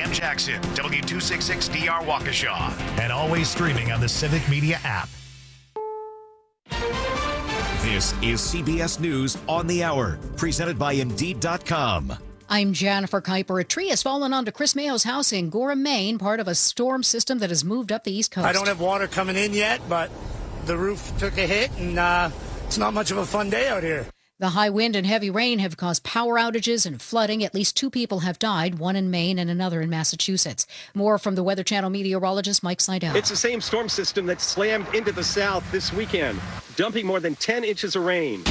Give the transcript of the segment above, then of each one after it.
FM Jackson, W266DR Waukesha, and always streaming on the Civic Media app. This is CBS News on the Hour, presented by Indeed.com. I'm Jennifer Kuiper. A tree has fallen onto Chris Mayo's house in Gorham, Maine, part of a storm system that has moved up the East Coast. I don't have water coming in yet, but the roof took a hit, and it's not much of a fun day out here. The high wind and heavy rain have caused power outages and flooding. At least 2 people have died, one in Maine and another in Massachusetts. More from the Weather Channel meteorologist Mike Seidel. It's the same storm system that slammed into the south this weekend, dumping more than 10 inches of rain.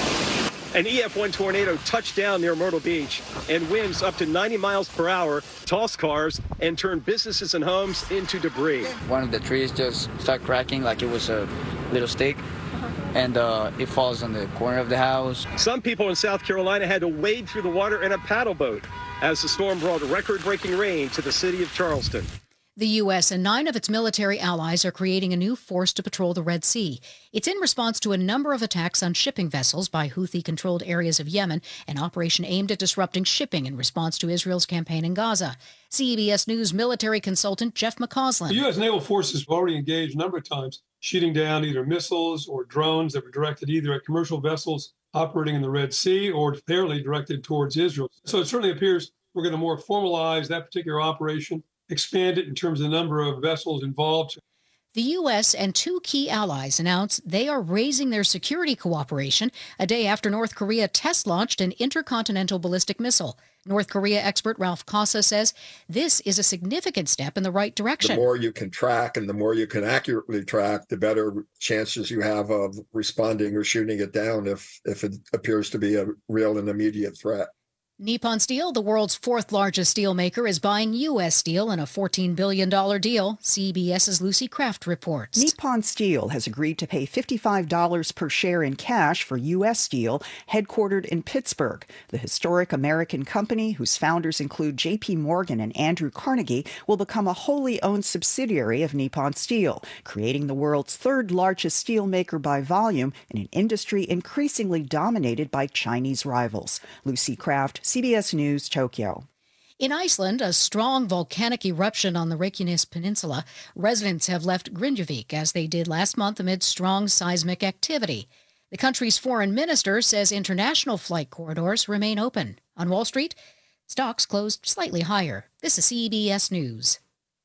An EF1 tornado touched down near Myrtle Beach, and winds up to 90 miles per hour tossed cars and turned businesses and homes into debris. One of the trees just started cracking like it was a little stick, and it falls on the corner of the house. Some people in South Carolina had to wade through the water in a paddle boat as the storm brought record-breaking rain to the city of Charleston. The U.S. and 9 of its military allies are creating a new force to patrol the Red Sea. It's in response to a number of attacks on shipping vessels by Houthi-controlled areas of Yemen, an operation aimed at disrupting shipping in response to Israel's campaign in Gaza. CBS News military consultant Jeff McCausland. The U.S. naval forces have already engaged a number of times, shooting down either missiles or drones that were directed either at commercial vessels operating in the Red Sea or apparently directed towards Israel. So it certainly appears we're going to more formalize that particular operation, expand it in terms of the number of vessels involved. The U.S. and 2 key allies announced they are raising their security cooperation a day after North Korea test-launched an intercontinental ballistic missile. North Korea expert Ralph Casa says this is a significant step in the right direction. The more you can track and the more you can accurately track, the better chances you have of responding or shooting it down if it appears to be a real and immediate threat. Nippon Steel, the world's 4th largest steel maker, is buying U.S. steel in a $14 billion deal. CBS's Lucy Kraft reports. Nippon Steel has agreed to pay $55 per share in cash for U.S. Steel, headquartered in Pittsburgh. The historic American company, whose founders include J.P. Morgan and Andrew Carnegie, will become a wholly owned subsidiary of Nippon Steel, creating the world's 3rd largest steel maker by volume in an industry increasingly dominated by Chinese rivals. Lucy Kraft, CBS News, Tokyo. In Iceland, a strong volcanic eruption on the Reykjanes Peninsula. Residents have left Grindavik as they did last month amid strong seismic activity. The country's foreign minister says international flight corridors remain open. On Wall Street, stocks closed slightly higher. This is CBS News.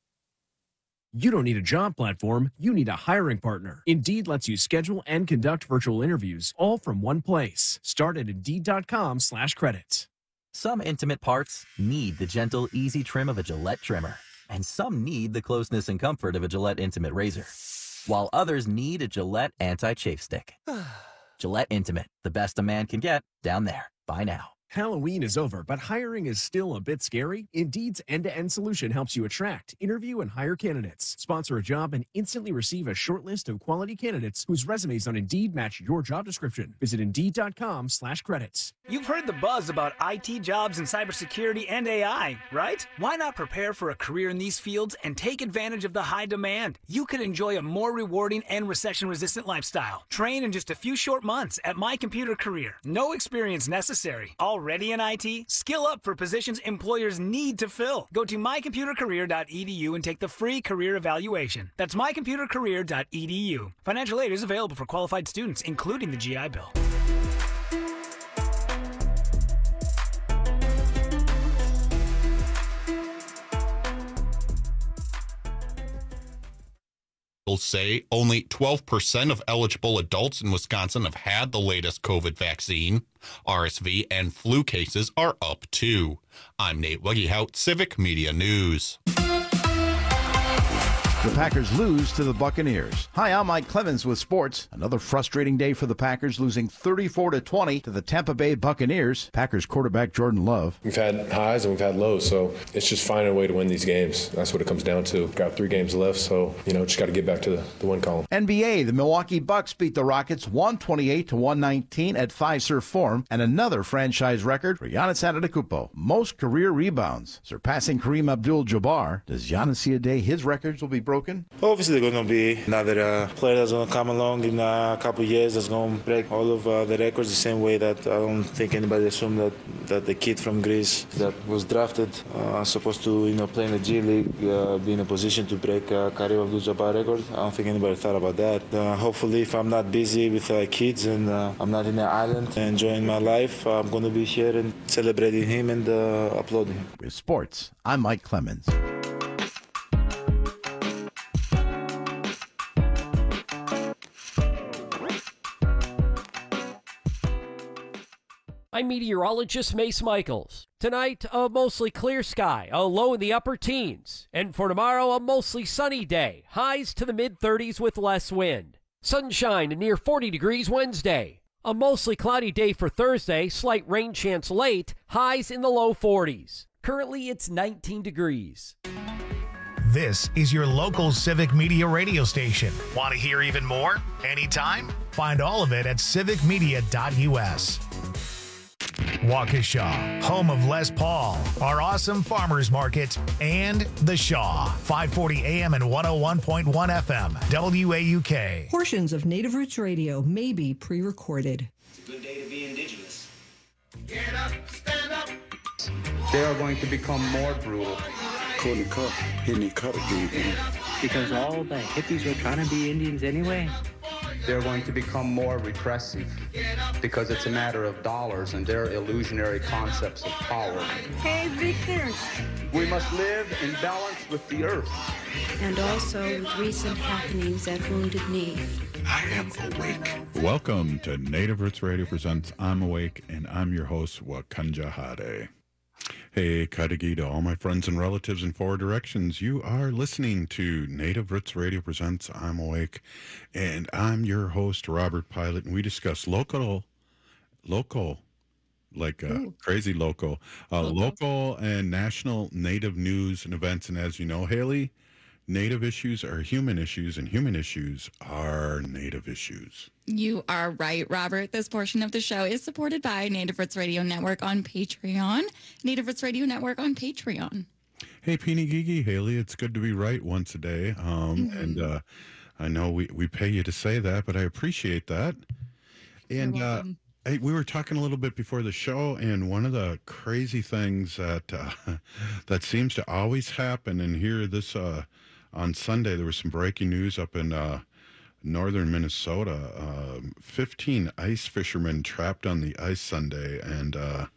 You don't need a job platform, you need a hiring partner. Indeed lets you schedule and conduct virtual interviews, all from one place. Start at Indeed.com/credits. Some intimate parts need the gentle, easy trim of a Gillette trimmer. And some need the closeness and comfort of a Gillette Intimate razor. While others need a Gillette Anti-Chafe Stick. Gillette Intimate, the best a man can get, down there. Buy now. Halloween is over, but hiring is still a bit scary. Indeed's end-to-end solution helps you attract, interview, and hire candidates. Sponsor a job and instantly receive a short list of quality candidates whose resumes on Indeed match your job description. Visit Indeed.com/credits. You've heard the buzz about IT jobs in cybersecurity and AI, right? Why not prepare for a career in these fields and take advantage of the high demand? You could enjoy a more rewarding and recession-resistant lifestyle. Train in just a few short months at My Computer Career. No experience necessary. Already in IT? Skill up for positions employers need to fill. Go to mycomputercareer.edu and take the free career evaluation. That's mycomputercareer.edu. Financial aid is available for qualified students, including the GI Bill. Say only 12% of eligible adults in Wisconsin have had the latest COVID vaccine. RSV and flu cases are up too. I'm Nate Wuggehout, Civic Media News. The Packers lose to the Buccaneers. Hi, I'm Mike Clemens with sports. Another frustrating day for the Packers, losing 34-20 to the Tampa Bay Buccaneers. Packers quarterback Jordan Love. We've had highs and we've had lows, so it's just finding a way to win these games. That's what it comes down to. Got 3 games left, so, just got to get back to the win column. NBA, the Milwaukee Bucks beat the Rockets 128-119 at Fiserv Forum, and another franchise record for Giannis Antetokounmpo. Most career rebounds, surpassing Kareem Abdul-Jabbar. Does Giannis see a day his records will be broken? Obviously, there's going to be another player that's going to come along in a couple of years that's going to break all of the records the same way that I don't think anybody assumed that the kid from Greece that was drafted supposed to play in the G League, be in a position to break Kareem Abdul-Jabbar record. I don't think anybody thought about that. Hopefully, if I'm not busy with kids and I'm not in the island enjoying my life, I'm going to be here and celebrating him and applauding him. With sports, I'm Mike Clemens. I'm meteorologist Mace Michaels. Tonight, a mostly clear sky, a low in the upper teens. And for tomorrow, a mostly sunny day, highs to the mid-30s with less wind. Sunshine near 40 degrees Wednesday. A mostly cloudy day for Thursday, slight rain chance late, highs in the low 40s. Currently, it's 19 degrees. This is your local Civic Media radio station. Want to hear even more? Anytime? Find all of it at civicmedia.us. Waukesha, home of Les Paul, our awesome farmers market, and The Shaw, 540 AM and 101.1 FM, WAUK. Portions of Native Roots Radio may be pre-recorded. It's a good day to be indigenous. Get up, stand up. They are going to become more brutal. Because all the hippies were trying to be Indians anyway. They're going to become more repressive because it's a matter of dollars and their illusionary concepts of power. Hey, Victor. We must live in balance with the earth. And also with recent happenings at Wounded Knee. I am awake. Welcome to Native Roots Radio presents I'm Awake, and I'm your host, Wakanja Hade. Hey, Kadagi to all my friends and relatives in four directions. You are listening to Native Roots Radio presents I'm Awake, and I'm your host, Robert Pilot, and we discuss local, like crazy local and national Native news and events. And as you know, Haley, Native issues are human issues, and human issues are Native issues. You are right, Robert. This portion of the show is supported by Native Roots Radio Network on Patreon. Native Roots Radio Network on Patreon. Hey, Peeny Gigi, Haley, it's good to be right once a day. And I know we pay you to say that, but I appreciate that. And hey, we were talking a little bit before the show, and one of the crazy things that seems to always happen, and here this on Sunday there was some breaking news up in northern Minnesota. 15 ice fishermen trapped on the ice Sunday, and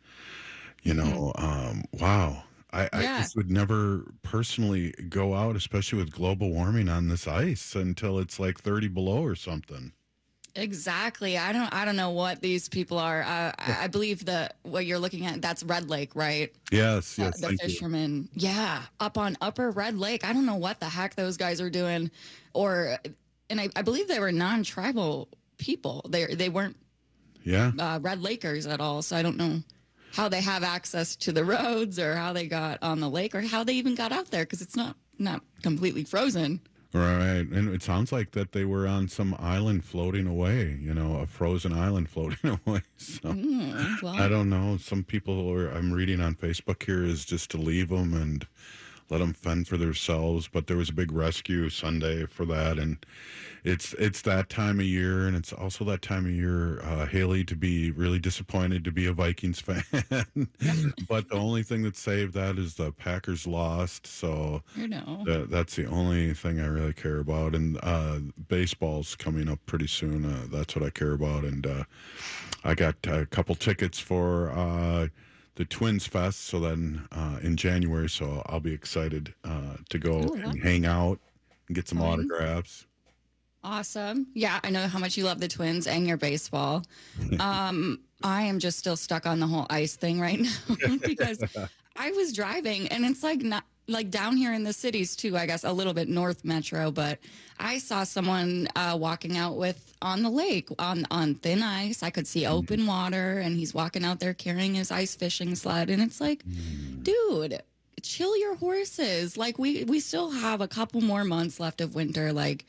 wow. I just would never personally go out, especially with global warming, on this ice until it's like 30 below or something. Exactly. I don't know what these people are. I believe what you're looking at, that's Red Lake, right? Yes. The fishermen. Yeah. Up on Upper Red Lake. I don't know what the heck those guys are doing. And I believe they were non-tribal people. They weren't Red Lakers at all. So I don't know how they have access to the roads or how they got on the lake or how they even got out there, because it's not completely frozen. Right. And it sounds like that they were on some island floating away, a frozen island floating away. So I don't know. Some people I'm reading on Facebook here is just to leave them and let them fend for themselves. But there was a big rescue Sunday for that. And it's that time of year. And it's also that time of year, Haley, to be really disappointed to be a Vikings fan. But the only thing that saved that is the Packers lost. So that's the only thing I really care about. And baseball's coming up pretty soon. That's what I care about. And I got a couple tickets for the Twins Fest, so then in January, so I'll be excited to go and hang out and get some autographs. Awesome. Yeah, I know how much you love the Twins and your baseball. I am just still stuck on the whole ice thing right now because I was driving, and it's not like down here in the cities too, I guess a little bit north metro, but I saw someone walking out on the lake on thin ice. I could see open water, and he's walking out there carrying his ice fishing sled. And it's like, dude, chill your horses. Like we still have a couple more months left of winter. Like,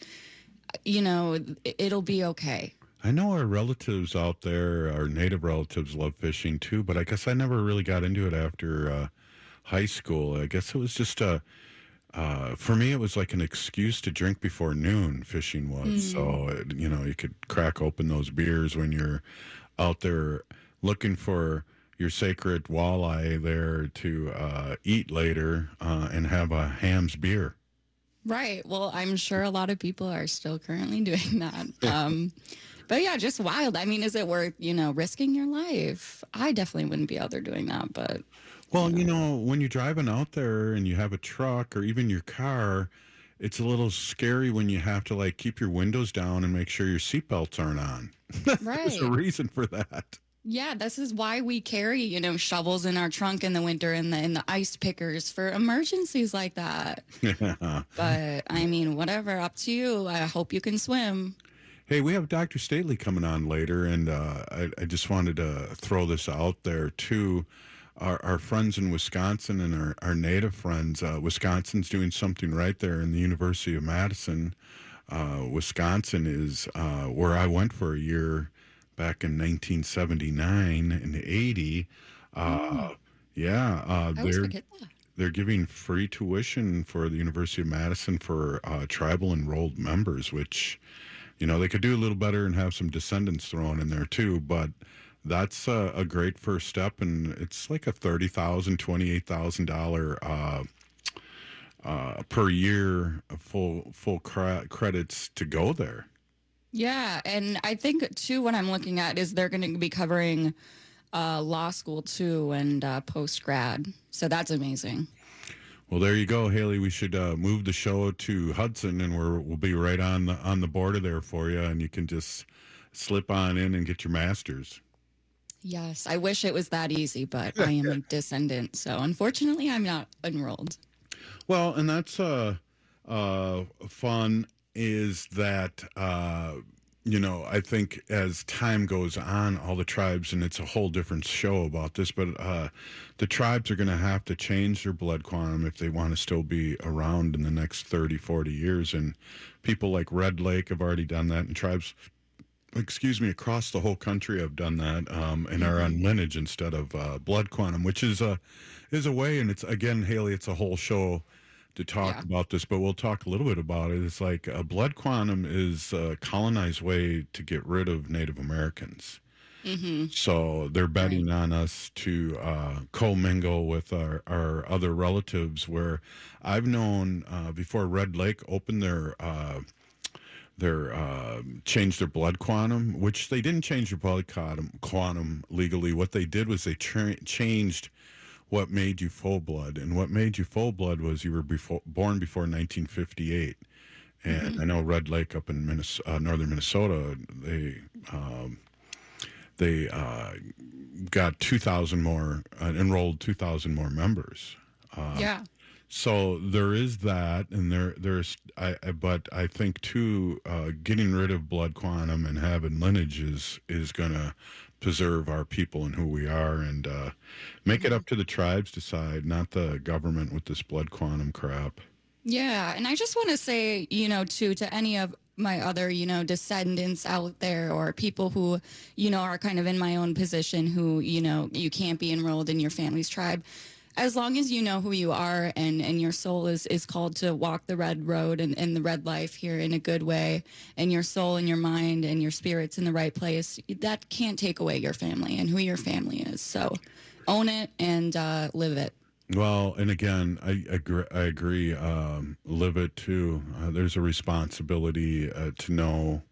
it'll be okay. I know our relatives out there, our Native relatives, love fishing too, but I guess I never really got into it after high school. I guess it was just for me, it was like an excuse to drink before noon. Fishing was so you could crack open those beers when you're out there looking for your sacred walleye there to eat later and have a Ham's beer. Right. Well, I'm sure a lot of people are still currently doing that. But yeah, just wild. I mean, is it worth, risking your life? I definitely wouldn't be out there doing that, but. Well, when you're driving out there and you have a truck or even your car, it's a little scary when you have to keep your windows down and make sure your seatbelts aren't on. Right. There's a reason for that. Yeah, this is why we carry, shovels in our trunk in the winter and the ice pickers for emergencies like that. But I mean, whatever, up to you. I hope you can swim. Hey, we have Dr. Stately coming on later, and I just wanted to throw this out there too. Our friends in Wisconsin and our native friends, Wisconsin's doing something right there in the University of Madison. Wisconsin is where I went for a year back in 1979 and 80. They're giving free tuition for the University of Madison for tribal enrolled members, which, they could do a little better and have some descendants thrown in there too, but that's a great first step, and it's like a $30,000, $28,000 per year full credits to go there. Yeah, and I think too what I'm looking at is they're going to be covering law school too and post grad, so that's amazing. Well, there you go, Haley. We should move the show to Hudson, and we'll be right on the border there for you, and you can just slip on in and get your master's. Yes, I wish it was that easy, but I am a descendant, so unfortunately I'm not enrolled. Well, and that's fun is that, I think as time goes on, all the tribes, and it's a whole different show about this, but the tribes are going to have to change their blood quantum if they want to still be around in the next 30, 40 years. And people like Red Lake have already done that, and tribes across the whole country have done that, and are on lineage instead of blood quantum, which is a way. And it's, again, Haley, it's a whole show to talk about this, but we'll talk a little bit about it. It's like blood quantum is a colonized way to get rid of Native Americans. Mm-hmm. So they're betting on us to commingle with our other relatives, where I've known before Red Lake opened their changed their blood quantum, which they didn't change their blood quantum legally. What they did was they changed what made you full blood, and what made you full blood was you were born before 1958. And I know Red Lake up in northern Minnesota, they got 2,000 more enrolled, 2,000 more members. So there is that, and but I think too, getting rid of blood quantum and having lineage is going to preserve our people and who we are, and make it up to the tribes decide, not the government with this blood quantum crap. Yeah, and I just want to say, too, to any of my other, descendants out there, or people who, are kind of in my own position, who, you can't be enrolled in your family's tribe. As long as you know who you are, and your soul is called to walk the red road and the red life here in a good way, and your soul and your mind and your spirit's in the right place, that can't take away your family and who your family is. So own it and live it. Well, and again, I agree. Live it too. There's a responsibility to know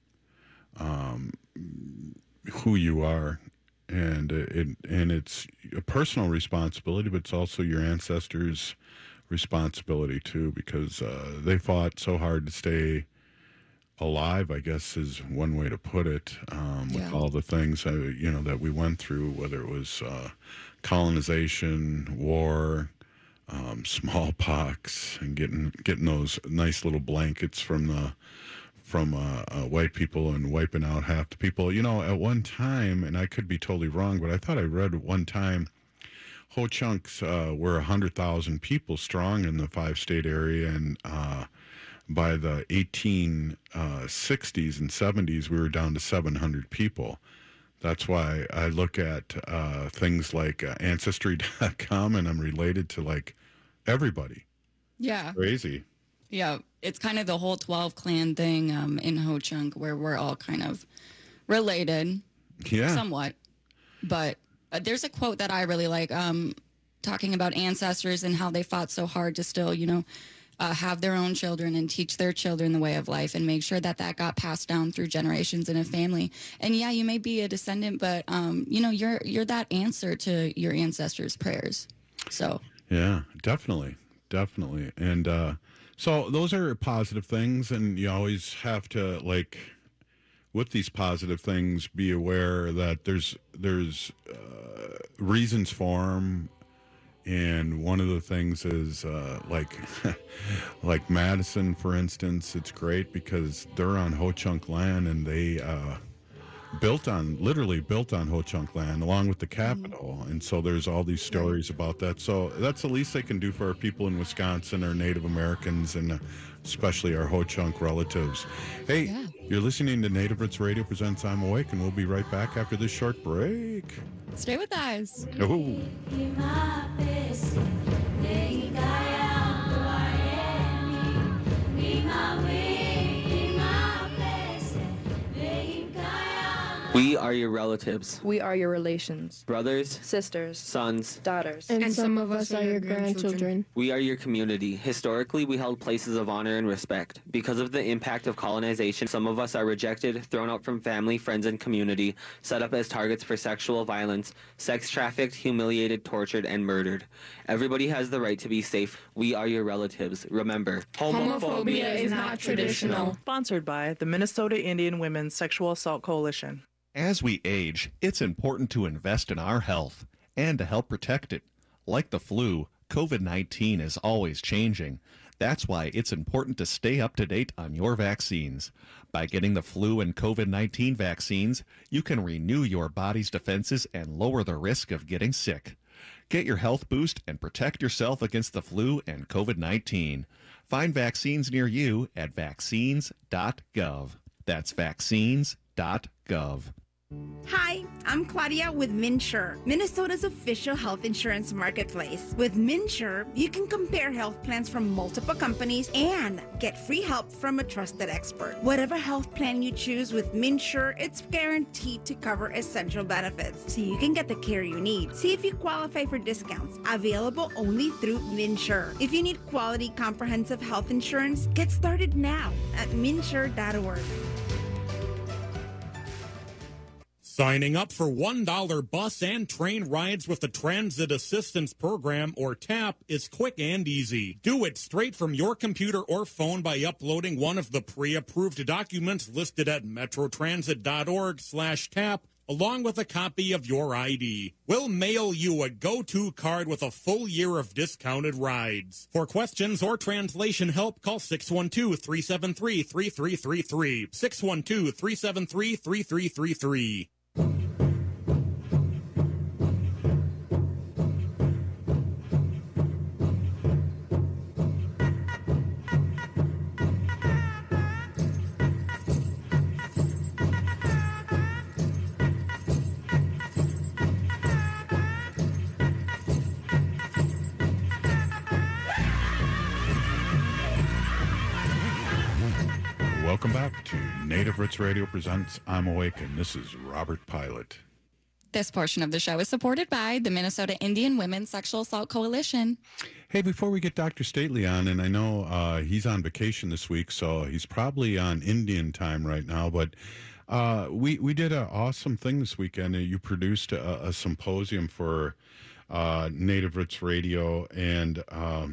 who you are. And it's a personal responsibility, but it's also your ancestors' responsibility too, because they fought so hard to stay alive, I guess is one way to put it, with all the things that we went through, whether it was colonization, war, smallpox, and getting those nice little blankets from white people and wiping out half the people. At one time, and I could be totally wrong, but I thought I read at one time, Ho Chunks were 100,000 people strong in the 5-state area, and by the 1860s and 70s, we were down to 700 people. That's why I look at things like Ancestry.com, and I'm related to everybody. Yeah. Crazy. Yeah, it's kind of the whole 12 clan thing in Ho Chunk where we're all kind of related. Yeah. Somewhat. But there's a quote that I really like talking about ancestors and how they fought so hard to still, have their own children and teach their children the way of life and make sure that got passed down through generations in a family. And yeah, you may be a descendant, but you're that answer to your ancestors' prayers. So yeah, definitely. And so those are positive things, and you always have to, with these positive things, be aware that there's reasons for them. And one of the things is like Madison, for instance, it's great because they're on Ho Chunk land, and they literally built on Ho Chunk land along with the capital. And so there's all these stories about that. So that's the least they can do for our people in Wisconsin, our Native Americans, and especially our Ho Chunk relatives. Hey, You're listening to Native Roots Radio presents I'm Awake, and we'll be right back after this short break. Stay with us. Oh. We are your relatives. We are your relations. Brothers, sisters, sons, daughters. And some of us are your grandchildren. We are your community. Historically, we held places of honor and respect. Because of the impact of colonization, some of us are rejected, thrown out from family, friends, and community, set up as targets for sexual violence, sex trafficked, humiliated, tortured, and murdered. Everybody has the right to be safe. We are your relatives. Remember, homophobia is not traditional. Sponsored by the Minnesota Indian Women's Sexual Assault Coalition. As we age, it's important to invest in our health and to help protect it. Like the flu, COVID-19 is always changing. That's why it's important to stay up to date on your vaccines. By getting the flu and COVID-19 vaccines, you can renew your body's defenses and lower the risk of getting sick. Get your health boost and protect yourself against the flu and COVID-19. Find vaccines near you at vaccines.gov. That's vaccines.gov. Hi, I'm Claudia with MNsure, Minnesota's official health insurance marketplace. With MNsure, you can compare health plans from multiple companies and get free help from a trusted expert. Whatever health plan you choose with MNsure, it's guaranteed to cover essential benefits, so you can get the care you need. See if you qualify for discounts, available only through MNsure. If you need quality, comprehensive health insurance, get started now at MNsure.org. Signing up for $1 bus and train rides with the Transit Assistance Program, or TAP, is quick and easy. Do it straight from your computer or phone by uploading one of the pre-approved documents listed at metrotransit.org/TAP, along with a copy of your ID. We'll mail you a go-to card with a full year of discounted rides. For questions or translation help, call 612-373-3333. 612-373-3333. Welcome back to Native Roots Radio presents I'm Awake, and this is Robert Pilot. This portion of the show is supported by the Minnesota Indian Women's Sexual Assault Coalition. Hey, before we get Dr. Stately on, and I know he's on vacation this week, so he's probably on Indian time right now, but we did an awesome thing this weekend. You produced a symposium for Native Roots Radio, and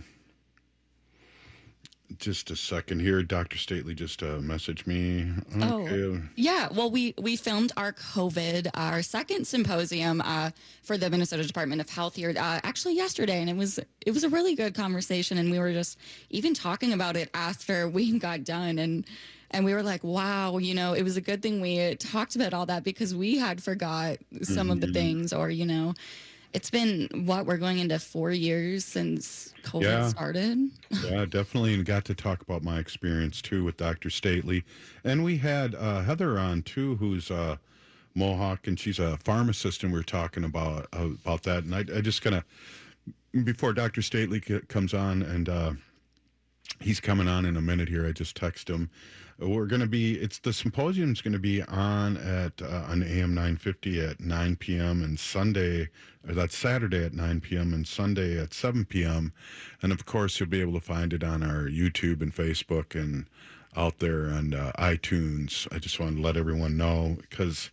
just a second here. Dr. Stately just messaged me. Okay. Oh, yeah. Well, we filmed our second symposium for the Minnesota Department of Health here actually yesterday, and it was a really good conversation, and we were just even talking about it after we got done, and we were like, wow, it was a good thing we talked about all that because we had forgot some of the things, or it's been, we're going into 4 years since COVID started. Yeah, definitely. And got to talk about my experience, too, with Dr. Stately. And we had Heather on, too, who's Mohawk, and she's a pharmacist, and we were talking about that. And I just kind of, before Dr. Stately comes on, and he's coming on in a minute here. I just texted him. The symposium's going to be on AM 950 at 9 p.m. and that's Saturday at 9 p.m. and Sunday at 7 p.m. And of course, you'll be able to find it on our YouTube and Facebook and out there on iTunes. I just wanted to let everyone know because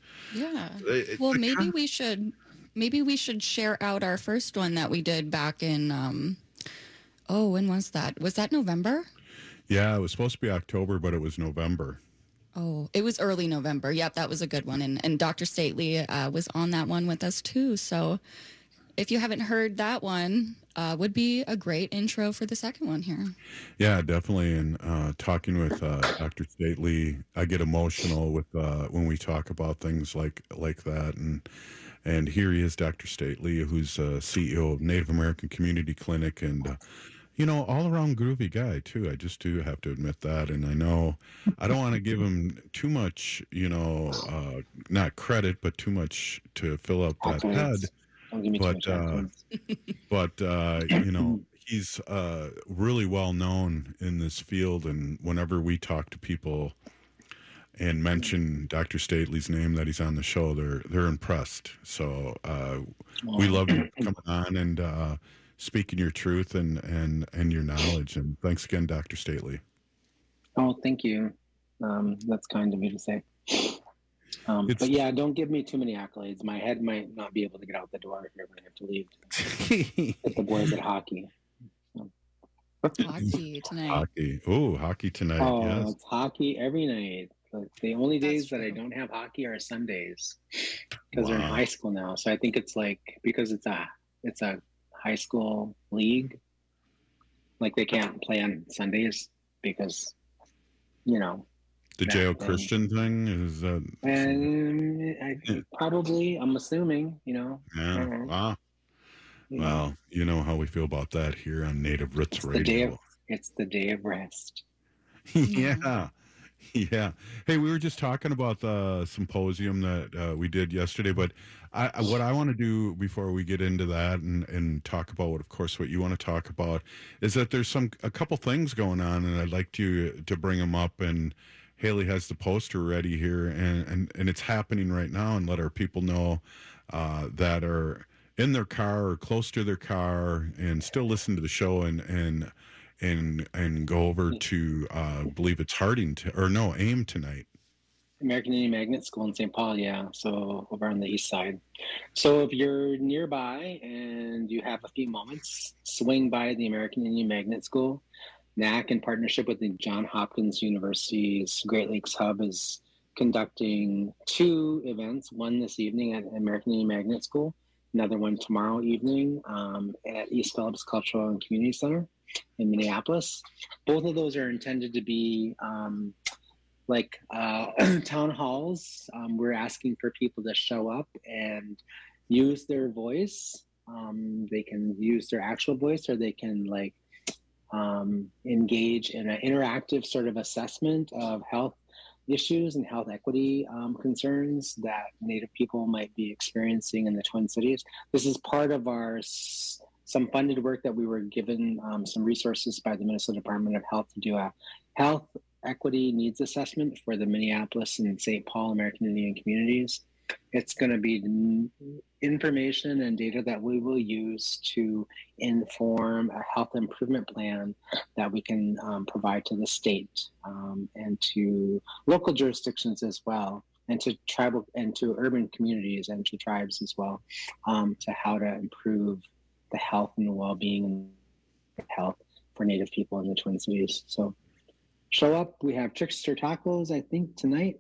maybe we should share out our first one that we did back in when was that? Was that November? Yeah, it was supposed to be October, but it was November. Oh, it was early November. Yep, that was a good one. And Dr. Stately was on that one with us too. So if you haven't heard that one, would be a great intro for the second one here. Yeah, definitely. And talking with Dr. Stately, I get emotional with when we talk about things like that. And here he is, Dr. Stately, who's CEO of Native American Community Clinic and all around groovy guy too. I just do have to admit that. And I know I don't want to give him too much, not credit, but too much to fill up that head. But he's really well known in this field. And whenever we talk to people and mention Dr. Stately's name that he's on the show, they're impressed. So we love you coming on and speaking your truth and your knowledge. And thanks again, Dr. Stately. Oh, thank you. That's kind of you to say. But yeah, don't give me too many accolades. My head might not be able to get out the door if I have to leave. With the boys at hockey. Hockey tonight. Hockey tonight. Oh, yes. It's hockey every night. The only days that I don't have hockey are Sundays because they're in high school now. So I think it's because it's a high school league, they can't play on Sundays because the J.O. Christian thing is that, probably, I'm assuming, Yeah. Wow. Well, you know how we feel about that here on Native Roots Radio. It's the day of rest. Yeah. Yeah. Hey, we were just talking about the symposium that we did yesterday, but what I want to do before we get into that and talk about what you want to talk about is that there's a couple things going on, and I'd like to bring them up. And Haley has the poster ready here, and it's happening right now, and let our people know that are in their car or close to their car and still listen to the show and go over to I believe it's AIM tonight. American Indian Magnet School in St. Paul, yeah. So over on the east side. So if you're nearby and you have a few moments, swing by the American Indian Magnet School. NAC, in partnership with the Johns Hopkins University's Great Lakes Hub, is conducting 2 events. One this evening at American Indian Magnet School, another one tomorrow evening at East Phillips Cultural and Community Center in Minneapolis. Both of those are intended to be town halls. We're asking for people to show up and use their voice. They can use their actual voice, or they can engage in an interactive sort of assessment of health issues and health equity concerns that Native people might be experiencing in the Twin Cities. This is part of some funded work that we were given some resources by the Minnesota Department of Health to do a health equity needs assessment for the Minneapolis and St. Paul American Indian communities. It's going to be information and data that we will use to inform a health improvement plan that we can provide to the state and to local jurisdictions as well, and to tribal and to urban communities and to tribes as well, to how to improve the health and the well-being and health for Native people in the Twin Cities. So show up. We have Trickster Tacos, I think, tonight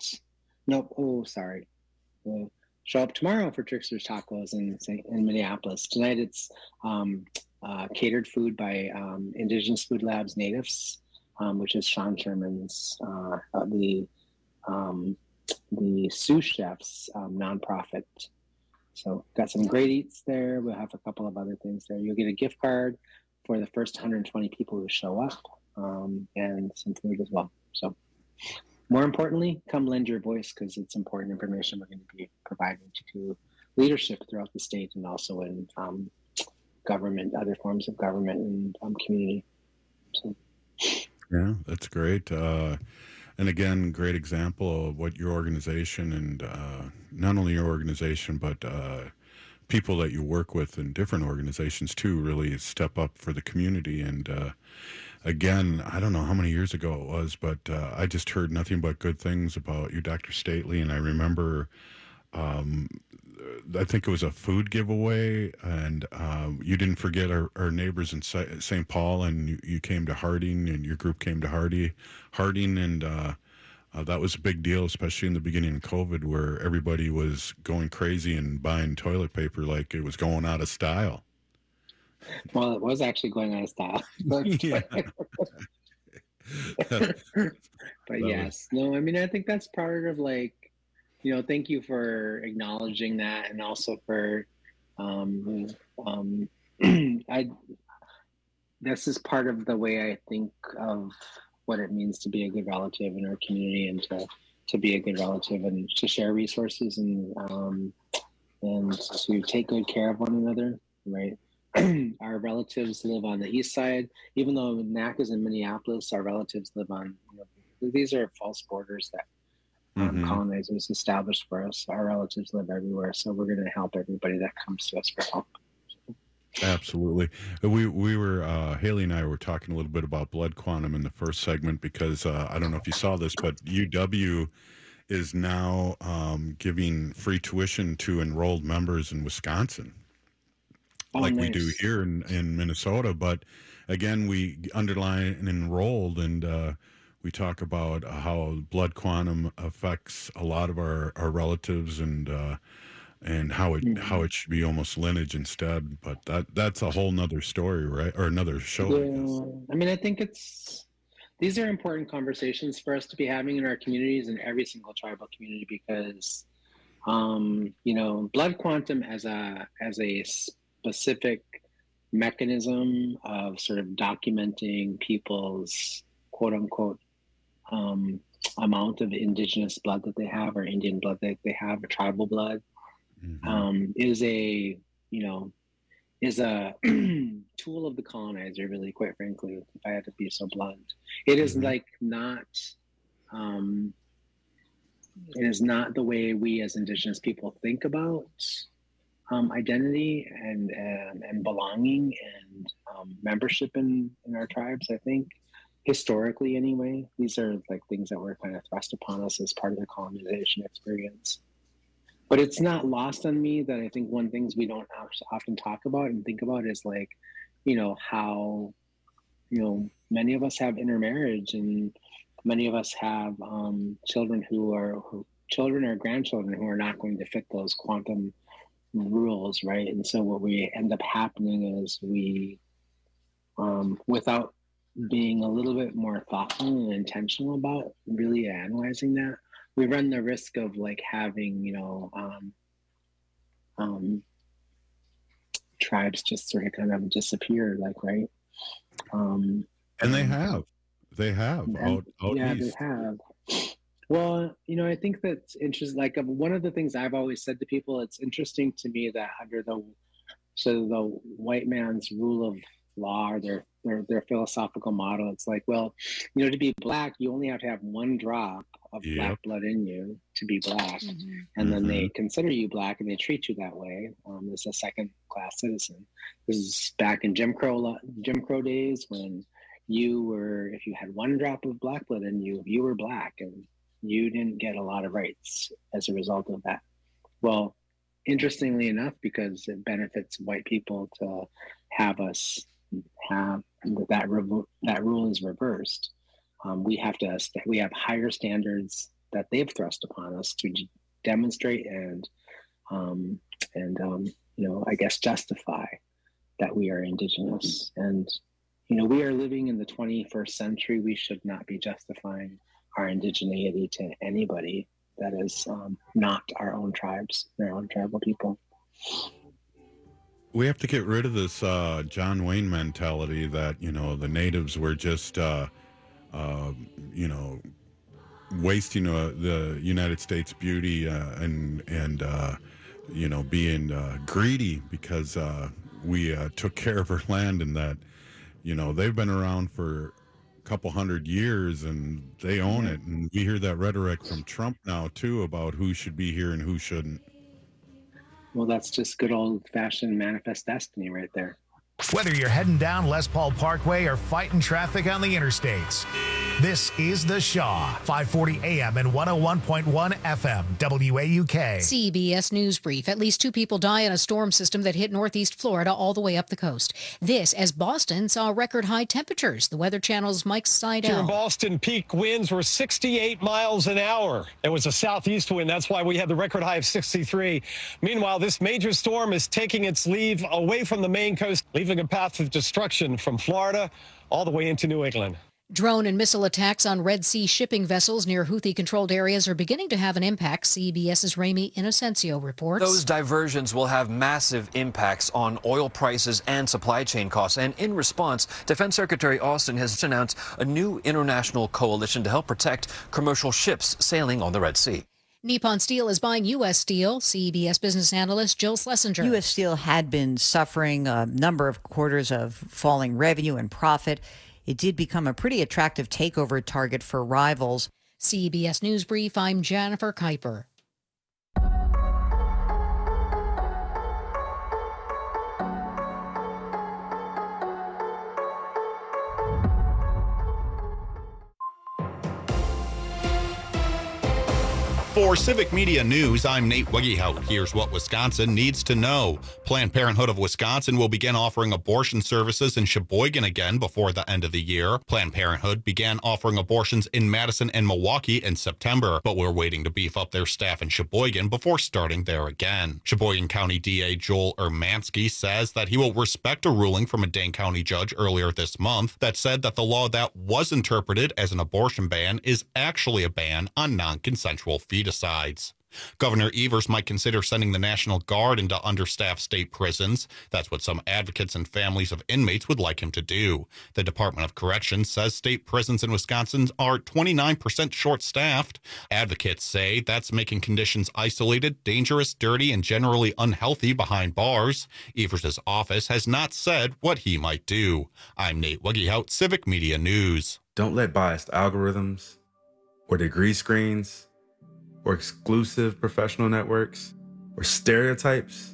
We'll show up tomorrow for Trickster's Tacos in Minneapolis. Tonight it's catered food by Indigenous Food Labs Natives, which is Sean Sherman's, the sous chefs nonprofit. So got some great eats there. We'll have a couple of other things there. You'll get a gift card for the first 120 people who show up, and some food as well. So more importantly, come lend your voice, because it's important information we're going to be providing to leadership throughout the state and also in government, other forms of government and community. So Yeah, that's great. And again, great example of what your organization and not only your organization, but people that you work with in different organizations too really step up for the community. And again, I don't know how many years ago it was, but I just heard nothing but good things about you, Dr. Stately. And I remember, I think it was a food giveaway, and you didn't forget our neighbors in St. Paul, and you came to Harding, and your group came to Harding, and that was a big deal, especially in the beginning of COVID, where everybody was going crazy and buying toilet paper like it was going out of style. Well, it was actually going out of style. Yeah. But yes, no, I mean, I think that's part of like, you know, thank you for acknowledging that, and also for, this is part of the way I think of what it means to be a good relative in our community, and to be a good relative, and to share resources, and to take good care of one another, right? Our relatives live on the east side. Even though NAC is in Minneapolis, our relatives live on, you know, these are false borders that colonizers established for us. Our relatives live everywhere, so we're going to help everybody that comes to us for help. Absolutely. We were, Haley and I were talking a little bit about blood quantum in the first segment, because I don't know if you saw this, but UW is now giving free tuition to enrolled members in Wisconsin. Like nice. We do here in Minnesota. But again, we underline enrolled, and we talk about how blood quantum affects a lot of our relatives, and how it should be almost lineage instead. But that's a whole nother story, right? Or another show. Yeah. I mean, I think these are important conversations for us to be having in our communities, and every single tribal community, because you know, blood quantum as a specific mechanism of sort of documenting people's quote unquote amount of indigenous blood that they have, or Indian blood that they have, or tribal blood, is a tool of the colonizer, really, quite frankly, if I had to be so blunt. It is like not it is not the way we as indigenous people think about identity and belonging and membership in our tribes. I think historically, anyway, these are like things that were kind of thrust upon us as part of the colonization experience. But it's not lost on me that I think one things we don't often talk about and think about is like, you know, how, you know, many of us have intermarriage, and many of us have children or grandchildren who are not going to fit those quantum rules, right? And so what we end up happening is we, without being a little bit more thoughtful and intentional about really analyzing that, we run the risk of like having, you know, tribes just sort of kind of disappear, like, right? And they have out yeah, east. They have. Well, you know, I think that's interesting. Like, one of the things I've always said to people, it's interesting to me that under the white man's rule of law, or their philosophical model, it's like, well, you know, to be black, you only have to have one drop of black blood in you to be black, and then they consider you black, and they treat you that way as a second-class citizen. This is back in Jim Crow days, when if you had one drop of black blood in you, you were black, and you didn't get a lot of rights as a result of that. Well, interestingly enough, because it benefits white people to have us have that rule is reversed. We have higher standards that they've thrust upon us to demonstrate and you know, I guess justify that we are indigenous. And you know, we are living in the 21st century. We should not be justifying our indigeneity to anybody that is not our own tribes, our own tribal people. We have to get rid of this John Wayne mentality that, you know, the natives were just, you know, wasting the United States beauty and you know, being greedy because we took care of our land, and that, you know, they've been around for couple hundred years, and they own it. And we hear that rhetoric from Trump now, too, about who should be here and who shouldn't. Well, that's just good old-fashioned manifest destiny right there. Whether you're heading down Les Paul Parkway or fighting traffic on the interstates, this is The Shaw, 540 AM and 101.1 FM, WAUK. CBS News Brief. At least 2 people die in a storm system that hit northeast Florida all the way up the coast. This as Boston saw record high temperatures. The Weather Channel's Mike Seidel. Here in Boston, peak winds were 68 miles an hour. It was a southeast wind. That's why we had the record high of 63. Meanwhile, this major storm is taking its leave away from the Maine coast, leaving a path of destruction from Florida all the way into New England. Drone and missile attacks on Red Sea shipping vessels near Houthi-controlled areas are beginning to have an impact, CBS's Ramy Inocencio reports. Those diversions will have massive impacts on oil prices and supply chain costs. And in response, Defense Secretary Austin has announced a new international coalition to help protect commercial ships sailing on the Red Sea. Nippon Steel is buying U.S. Steel. CBS business analyst Jill Schlesinger. U.S. Steel had been suffering a number of quarters of falling revenue and profit. It did become a pretty attractive takeover target for rivals. CBS News Brief, I'm Jennifer Kuiper. For Civic Media News, I'm Nate Wegehout. Here's what Wisconsin needs to know. Planned Parenthood of Wisconsin will begin offering abortion services in Sheboygan again before the end of the year. Planned Parenthood began offering abortions in Madison and Milwaukee in September, but we're waiting to beef up their staff in Sheboygan before starting there again. Sheboygan County DA Joel Ermansky says that he will respect a ruling from a Dane County judge earlier this month that said that the law that was interpreted as an abortion ban is actually a ban on non-consensual fetusides. Governor Evers might consider sending the National Guard into understaffed state prisons. That's what some advocates and families of inmates would like him to do. The Department of Corrections says state prisons in Wisconsin are 29% short-staffed. Advocates say that's making conditions isolated, dangerous, dirty, and generally unhealthy behind bars. Evers' office has not said what he might do. I'm Nate Wegehout, Civic Media News. Don't let biased algorithms or degree screens or exclusive professional networks, or stereotypes.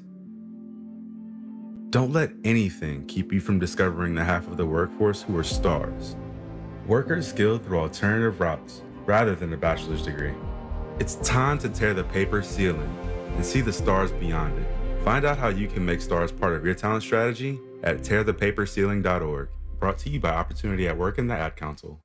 Don't let anything keep you from discovering the half of the workforce who are stars. Workers skilled through alternative routes rather than a bachelor's degree. It's time to tear the paper ceiling and see the stars beyond it. Find out how you can make stars part of your talent strategy at tearthepaperceiling.org. Brought to you by Opportunity at Work and the Ad Council.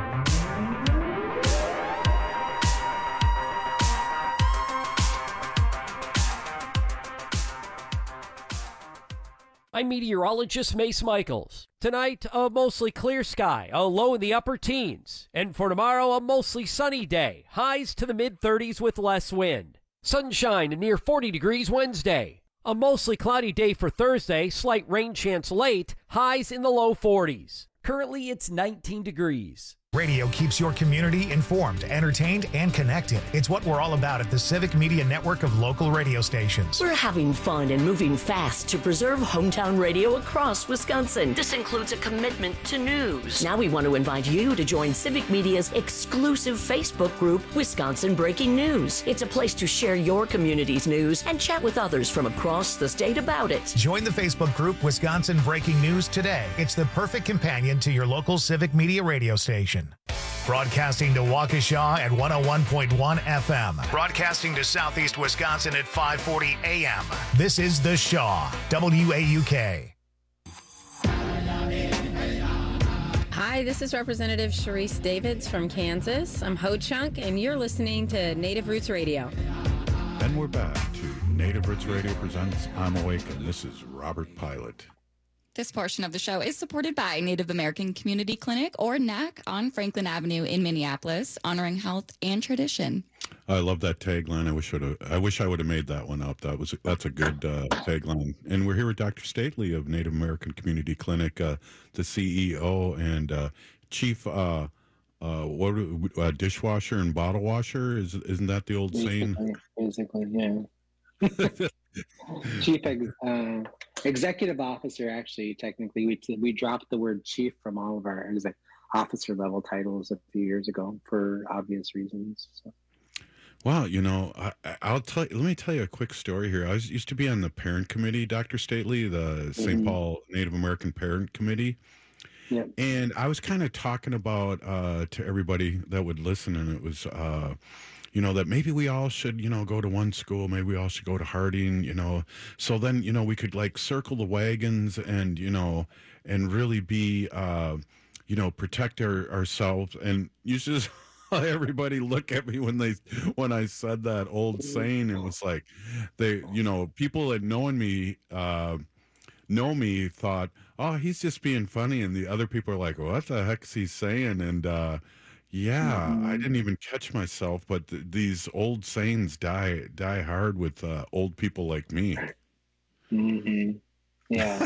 I'm meteorologist Mace Michaels. Tonight, a mostly clear sky, a low in the upper teens. And for tomorrow, a mostly sunny day, highs to the mid-30s with less wind. Sunshine near 40 degrees Wednesday. A mostly cloudy day for Thursday, slight rain chance late, highs in the low 40s. Currently, it's 19 degrees. Radio keeps your community informed, entertained, and connected. It's what we're all about at the Civic Media Network of local radio stations. We're having fun and moving fast to preserve hometown radio across Wisconsin. This includes a commitment to news. Now we want to invite you to join Civic Media's exclusive Facebook group, Wisconsin Breaking News. It's a place to share your community's news and chat with others from across the state about it. Join the Facebook group, Wisconsin Breaking News today. It's the perfect companion to your local Civic Media radio station. Broadcasting to Waukesha at 101.1 FM. Broadcasting to Southeast Wisconsin at 540 AM. This is The Shaw, WAUK. Hi, this is Representative Sharice Davids from Kansas. I'm Ho Chunk, and you're listening to Native Roots Radio. And we're back to Native Roots Radio presents I'm Awake, and this is Robert Pilot. This portion of the show is supported by Native American Community Clinic, or NAC, on Franklin Avenue in Minneapolis, honoring health and tradition. I love that tagline. I wish I would have made that one up. That's a good tagline. And we're here with Dr. Stately of Native American Community Clinic, the CEO and chief dishwasher and bottle washer. Isn't that the old saying? Basically, yeah. Chief executive officer. Actually, technically, we dropped the word chief from all of officer level titles a few years ago for obvious reasons. So. Wow, let me tell you a quick story here. I used to be on the parent committee, Dr. Stately, the St. Paul Native American Parent Committee. Yep. And I was kind of talking about to everybody that would listen, and it was, that maybe we all should, go to one school. Maybe we all should go to Harding, So then, we could like circle the wagons and, and really be, protect ourselves. And you just everybody look at me when I said that old saying, and was like, people that know me thought, oh, he's just being funny, and the other people are like, what the heck's he saying? And I didn't even catch myself, but these old sayings die hard with old people like me. Yeah.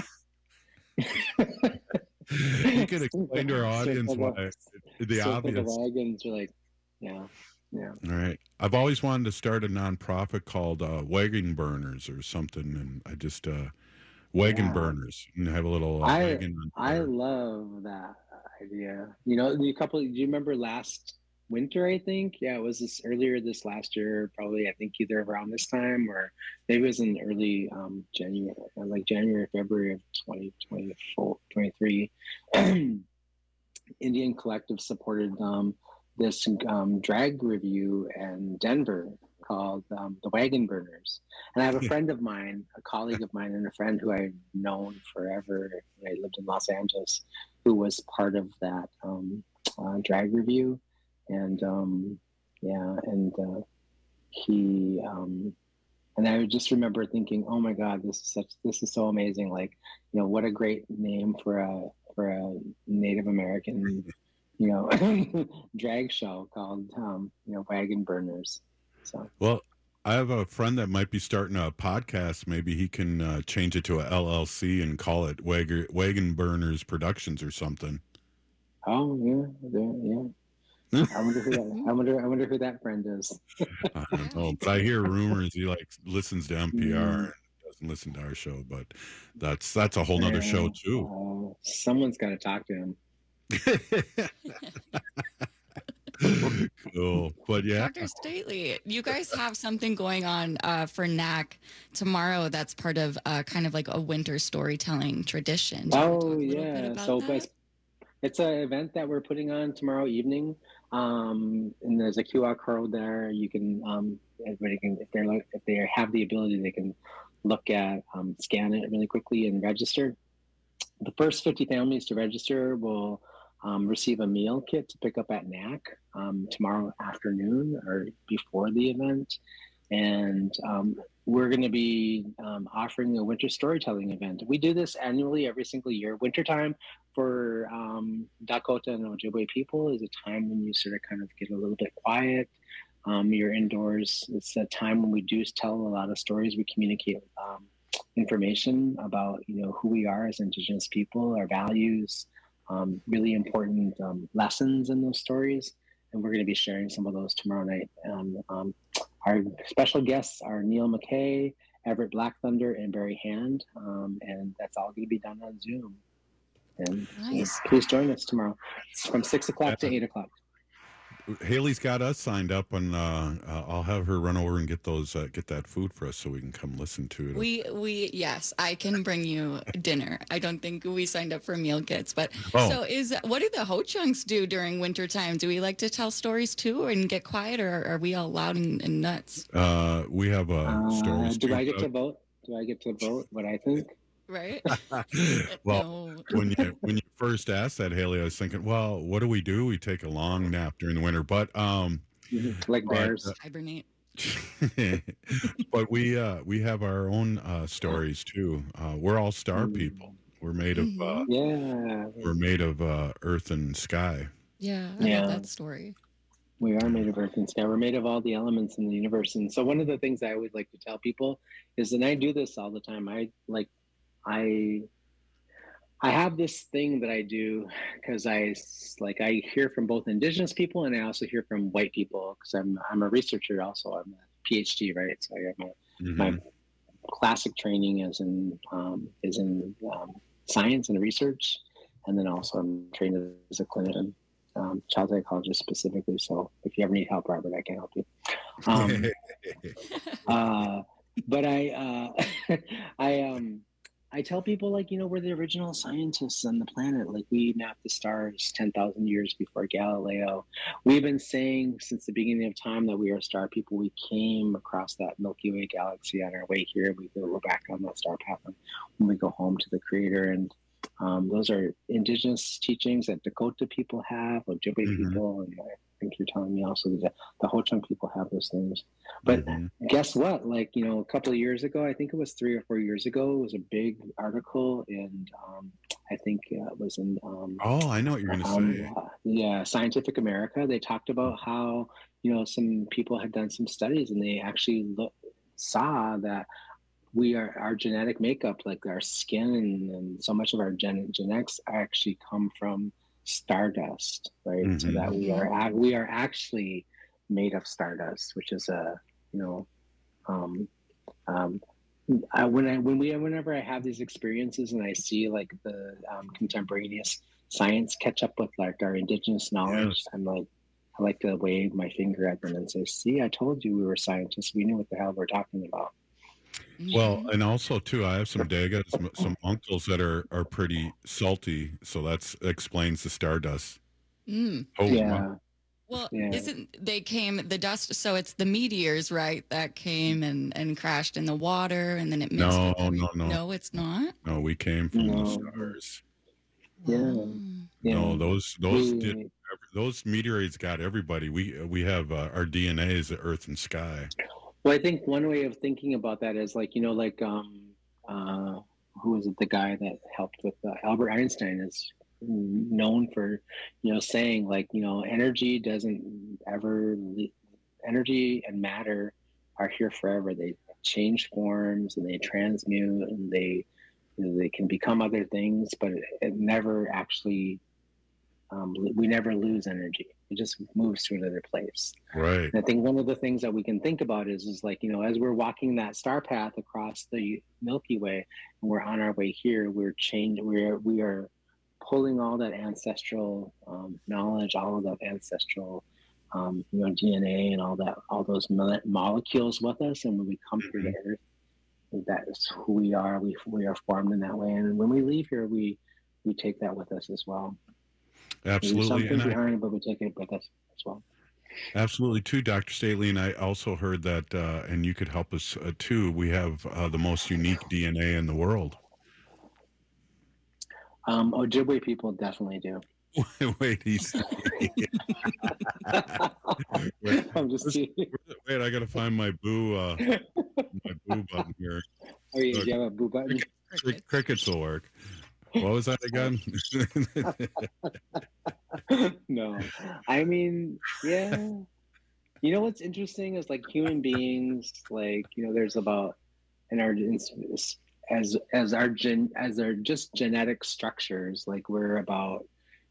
You could explain to our audience why the obvious. The wagons are like, yeah. All right. I've always wanted to start a nonprofit called Wagon Burners or something, and I just wagon burners and have a little wagon. I love that idea. Do you remember last winter? I think it was earlier this last year, probably. I think either around this time or maybe it was in early January, like January, February of 2023. Indian Collective supported this drag review in Denver called The Wagon Burners. And I have a friend of mine, a colleague of mine, and a friend who I've known forever when I lived in Los Angeles, who was part of that drag review. And he and I would just remember thinking, oh my God, this is so amazing. Like, what a great name for a Native American, drag show called, Wagon Burners. So. Well, I have a friend that might be starting a podcast. Maybe he can change it to a LLC and call it Wagon Burners Productions or something. Oh yeah. I wonder who that friend is. I don't know, but I hear rumors he listens to NPR and doesn't listen to our show. But that's a whole nother show too. Someone's got to talk to him. Cool, but yeah. Dr. Stately, you guys have something going on for NAC tomorrow. That's part of kind of like a winter storytelling tradition. Oh yeah, so it's an event that we're putting on tomorrow evening. And there's a QR code there. You can everybody can if they have the ability, they can look at scan it really quickly and register. The first 50 families to register will receive a meal kit to pick up at NAC tomorrow afternoon or before the event. And we're going to be offering a winter storytelling event. We do this annually every single year. Wintertime for Dakota and Ojibwe people is a time when you sort of kind of get a little bit quiet. You're indoors. It's a time when we do tell a lot of stories. We communicate information about who we are as Indigenous people, our values, really important lessons in those stories. And we're going to be sharing some of those tomorrow night. Our special guests are Neil McKay, Everett Black Thunder, and Barry Hand. And that's all going to be done on Zoom. And nice. Please join us tomorrow. It's from 6 o'clock to 8 o'clock. Haley's got us signed up, and I'll have her run over and get that food for us so we can come listen to it. Yes, I can bring you dinner. I don't think we signed up for meal kits, but what do the Ho-Chunks do during wintertime? Do we like to tell stories too and get quiet, or are we all loud and nuts? We have stories. Do I get to vote? Do I get to vote what I think? Right. Well, when you first asked that, Haley, I was thinking, well, what do? We take a long nap during the winter, but like bears hibernate. But we have our own stories too. We're all star people. We're made of we're made of earth and sky. Yeah, I love that story. We are made of earth and sky. We're made of all the elements in the universe. And so one of the things I always like to tell people is, and I do this all the time, I have this thing that I do because I hear from both Indigenous people and I also hear from white people because I'm a researcher also. I'm a PhD, right? So I got my classic training is in science and research, and then also I'm trained as a clinician, child psychologist specifically. So if you ever need help, Robert, I can help you. But I tell people, like, we're the original scientists on the planet. Like, we mapped the stars 10,000 years before Galileo. We've been saying since the beginning of time that we are star people. We came across that Milky Way galaxy on our way here. We go back on that star path when we go home to the Creator. And those are indigenous teachings that Dakota people have, Ojibwe people, and I think you're telling me also that the Ho-Chunk people have those things. But guess what? Like, a couple of years ago, I think it was 3 or 4 years ago, it was a big article, and I think it was in oh, I know what you're going to say. Scientific America. They talked about how some people had done some studies, and they actually saw that our genetic makeup, like our skin and so much of our genetics actually come from stardust, right? So that we are actually made of stardust, which is whenever I have these experiences and I see like the contemporaneous science catch up with like our indigenous knowledge, I like to wave my finger at them and say, "See, I told you we were scientists. We knew what the hell we're talking about." Well, and also too, I have some Dagas, some uncles that are pretty salty, so that explains the stardust. Oh, yeah. Well, the dust, so it's the meteors, right, that came and crashed in the water, and then it mixed with No, it's not? No, we came from the stars. No, those meteorites got everybody. We have our DNA is the earth and sky. Well, I think one way of thinking about that is like, who was it? The guy that helped with Albert Einstein is known for, saying like, energy energy and matter are here forever. They change forms and they transmute and they can become other things, but it never actually, we never lose energy. It just moves to another place. Right. And I think one of the things that we can think about is like, as we're walking that star path across the Milky Way and we're on our way here, we are pulling all that ancestral knowledge, all of that ancestral DNA and all those molecules with us. And when we come through the earth, that is who we are. We are formed in that way. And when we leave here, we take that with us as well. Absolutely. Something behind, but we take it with us as well. Absolutely, too, Dr. Stately. And I also heard that, and you could help us too, we have the most unique DNA in the world. Ojibwe people definitely do. Wait, I'm just kidding. Wait, I got to find my boo button here. Oh, yeah, you have a boo button? Crickets will work. What was that again? No, I mean, yeah. What's interesting is like human beings, like, there's about as our just genetic structures, like we're about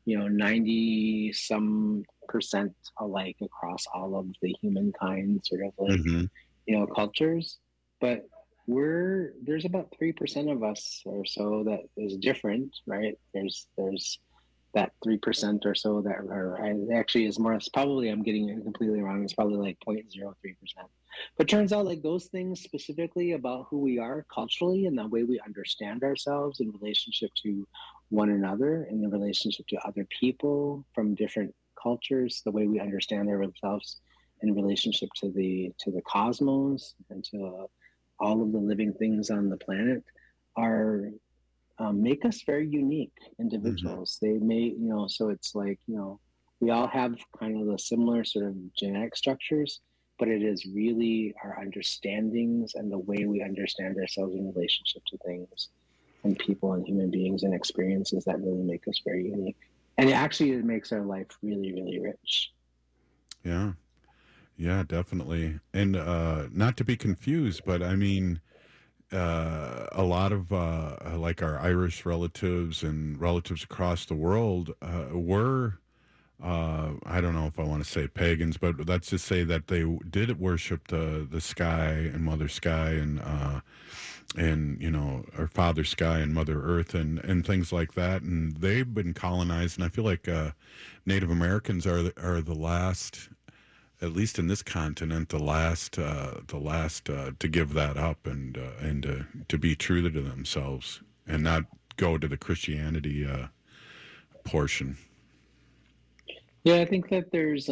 90% alike across all of the humankind sort of like cultures, but there's about 3% of us or so that is different, right? There's that 3% or so that actually is more. It's probably, I'm getting it completely wrong. It's probably like 0.03%. But turns out like those things specifically about who we are culturally and the way we understand ourselves in relationship to one another and in relationship to other people from different cultures, the way we understand ourselves in relationship to the cosmos and to all of the living things on the planet are make us very unique individuals. They may, so it's like, we all have kind of the similar sort of genetic structures, but it is really our understandings and the way we understand ourselves in relationship to things and people and human beings and experiences that really make us very unique. And it makes our life really, really rich. Yeah. Yeah, definitely. And not to be confused, but I mean, a lot of like our Irish relatives and relatives across the world were, I don't know if I want to say pagans, but let's just say that they did worship the sky and Mother Sky and our Father Sky and Mother Earth and things like that. And they've been colonized, and I feel like Native Americans are the last, at least in this continent, the last to give that up and to be true to themselves and not go to the Christianity portion. Yeah, I think that there's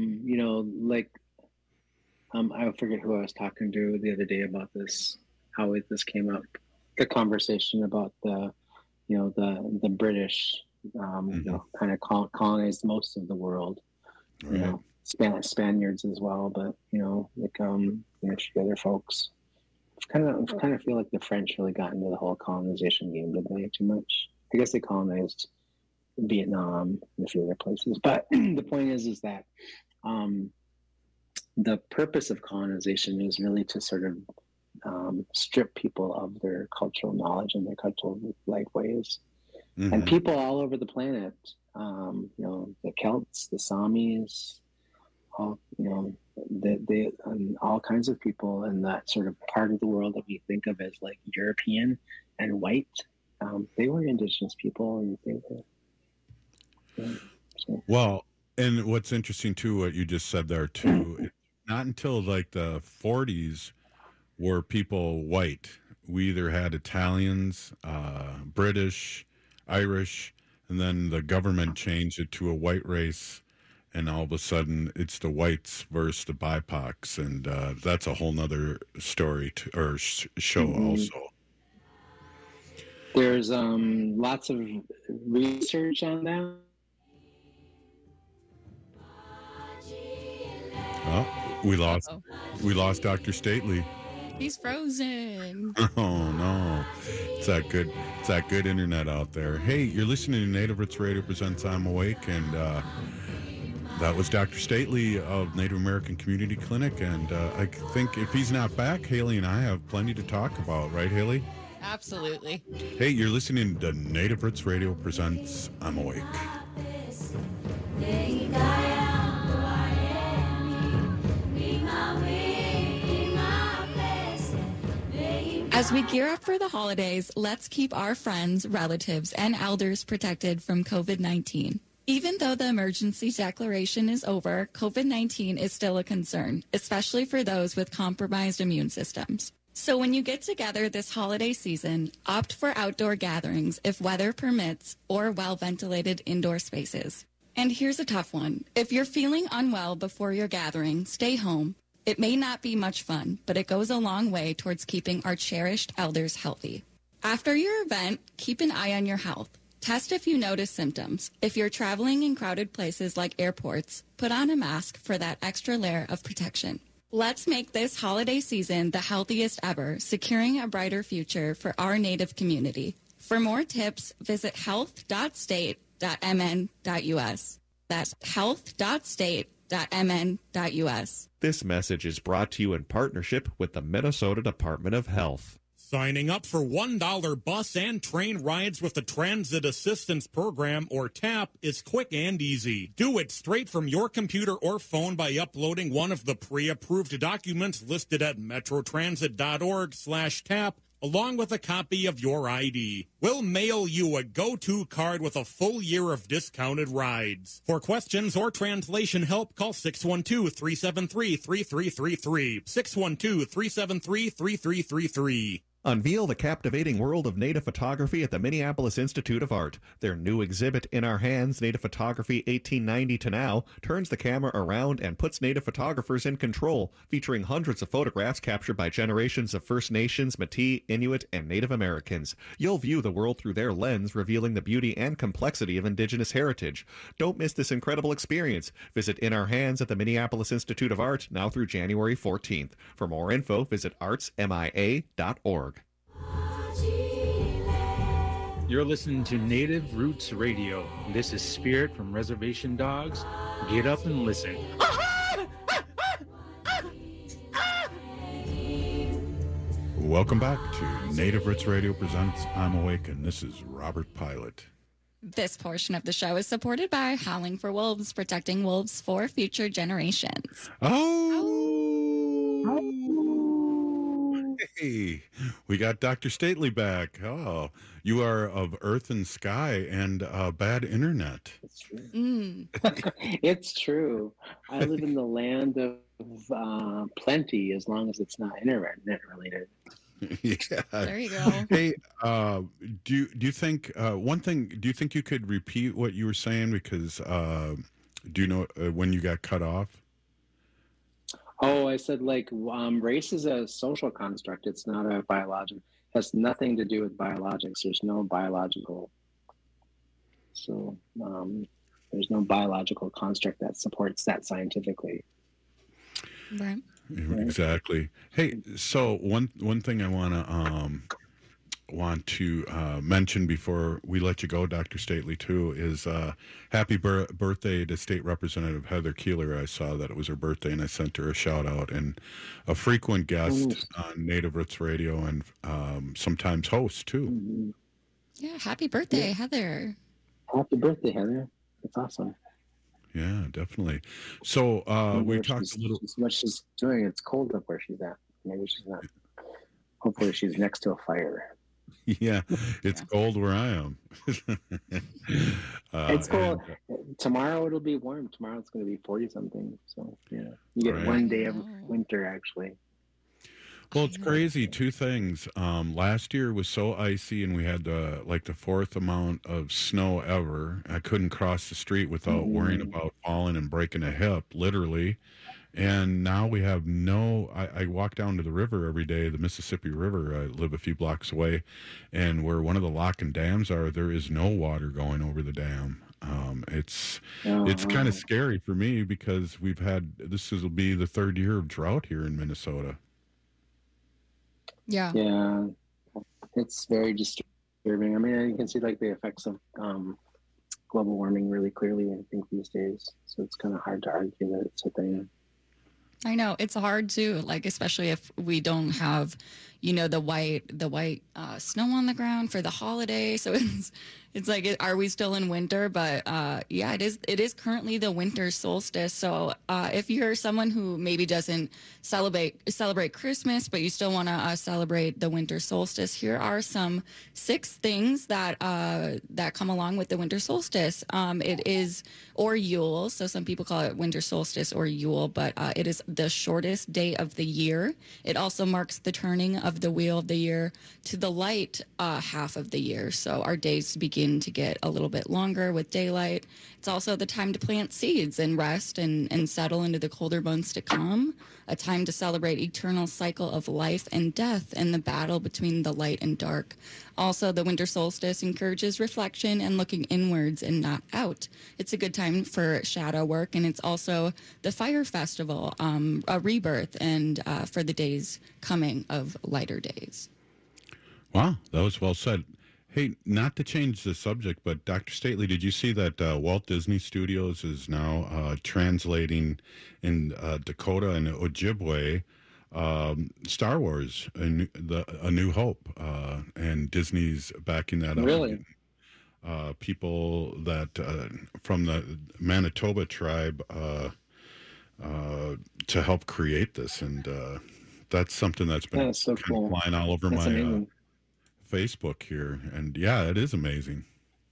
I forget who I was talking to the other day about this, how this came up, the conversation about the British, kind of colonized most of the world, right. Spaniards as well, but other folks. I kind of feel like the French really got into the whole colonization game, did they? Too much. I guess they colonized Vietnam and a few other places, but the point is that the purpose of colonization is really to sort of strip people of their cultural knowledge and their cultural ways. Mm-hmm. And people all over the planet, the Celts, the Samis, all kinds of people in that sort of part of the world that we think of as like European and white, they were indigenous people, and they were. Well, and what's interesting too, what you just said there too, it's not until like the 40s were people white. We either had Italians, British, Irish, and then the government changed it to a white race, and all of a sudden it's the whites versus the BIPOCs, and that's a whole nother story show also. There's lots of research on that. Oh, we lost Dr. Stately. He's frozen. Oh no, it's that good internet out there. Hey, you're listening to Native Roots Radio presents I'm Awake, and that was Dr. Stately of Native American Community Clinic. And I think if he's not back, Haley and I have plenty to talk about, right, Haley? Absolutely. Hey, you're listening to Native Roots Radio presents I'm Awake. As we gear up for the holidays, let's keep our friends, relatives, and elders protected from COVID-19. Even though the emergency declaration is over, COVID-19 is still a concern, especially for those with compromised immune systems. So when you get together this holiday season, opt for outdoor gatherings if weather permits or well-ventilated indoor spaces. And here's a tough one. If you're feeling unwell before your gathering, stay home. It may not be much fun, but it goes a long way towards keeping our cherished elders healthy. After your event, keep an eye on your health. Test if you notice symptoms. If you're traveling in crowded places like airports, put on a mask for that extra layer of protection. Let's make this holiday season the healthiest ever, securing a brighter future for our Native community. For more tips, visit health.state.mn.us. That's health.state.mn.us. This message is brought to you in partnership with the Minnesota Department of Health. Signing up for $1 bus and train rides with the Transit Assistance Program, or TAP, is quick and easy. Do it straight from your computer or phone by uploading one of the pre-approved documents listed at metrotransit.org/TAP, along with a copy of your ID. We'll mail you a go-to card with a full year of discounted rides. For questions or translation help, call 612-373-3333. 612-373-3333. Unveil the captivating world of native photography at the Minneapolis Institute of Art. Their new exhibit, In Our Hands, Native Photography 1890 to Now, turns the camera around and puts native photographers in control, featuring hundreds of photographs captured by generations of First Nations, Métis, Inuit, and Native Americans. You'll view the world through their lens, revealing the beauty and complexity of Indigenous heritage. Don't miss this incredible experience. Visit In Our Hands at the Minneapolis Institute of Art now through January 14th. For more info, visit artsmia.org. You're listening to Native Roots Radio. This is Spirit from Reservation Dogs. Get up and listen. Welcome back to Native Roots Radio presents I'm Awake, and this is Robert Pilot. This portion of the show is supported by Howling for Wolves, protecting wolves for future generations. Oh! Hey, we got Dr. Stately back. Oh, you are of earth and sky and bad internet. It's true. I live in the land of plenty, as long as it's not internet related. Yeah. There you go. Hey, do you think one thing? Do you think you could repeat what you were saying? Because do you know when you got cut off? Oh, I said like race is a social construct. It's not a biological. Has nothing to do with biologics. There's no biological. So there's no biological construct that supports that scientifically. Right. Exactly. Hey, so one thing I want to mention before we let you go, Dr. Stately, too, is happy birthday to State Representative Heather Keeler. I saw that it was her birthday, and I sent her a shout out. And a frequent guest on Native Roots Radio, and sometimes host too. Yeah. Happy birthday, Heather. Happy birthday, Heather. That's awesome. Yeah, definitely. So we talked a little. What she's doing, it's cold up where she's at. Maybe she's not. Hopefully, she's next to a fire. Yeah, it's cold where I am. It's cold. Tomorrow it'll be warm. Tomorrow it's going to be 40 something. So yeah, you get 1 day of winter actually. Well, it's crazy. Two things. Last year was so icy, and we had the fourth amount of snow ever. I couldn't cross the street without worrying about falling and breaking a hip, literally. And now we have I walk down to the river every day, the Mississippi River. I live a few blocks away, and where one of the lock and dams are, there is no water going over the dam. It's kind of scary for me because this will be the third year of drought here in Minnesota. Yeah. Yeah. It's very disturbing. I mean, you can see like the effects of global warming really clearly, I think, these days. So it's kind of hard to argue that it's a thing. I know it's hard too, like especially if we don't have, the white snow on the ground for the holiday. So it's like, are we still in winter? But yeah, it is currently the winter solstice. So if you're someone who maybe doesn't celebrate Christmas, but you still want to celebrate the winter solstice, here are some 6 things that come along with the winter solstice. It is, or Yule. So some people call it winter solstice or Yule, but it is the shortest day of the year. It also marks the turning of the wheel of the year to the light half of the year. So our days begin to get a little bit longer with daylight. It's also the time to plant seeds and rest and settle into the colder months to come. A time to celebrate eternal cycle of life and death and the battle between the light and dark. Also, the winter solstice encourages reflection and looking inwards and not out. It's a good time for shadow work, and it's also the fire festival, a rebirth, and for the days coming of lighter days. Wow, that was well said. Hey, not to change the subject, but Dr. Stately, did you see that Walt Disney Studios is now translating in Dakota and Ojibwe Star Wars, A New Hope, and Disney's backing that up. Really? People that from the Manitoba tribe to help create this, and that's something that's been so cool. flying all over That's my amazing. Facebook here, and yeah, it is amazing.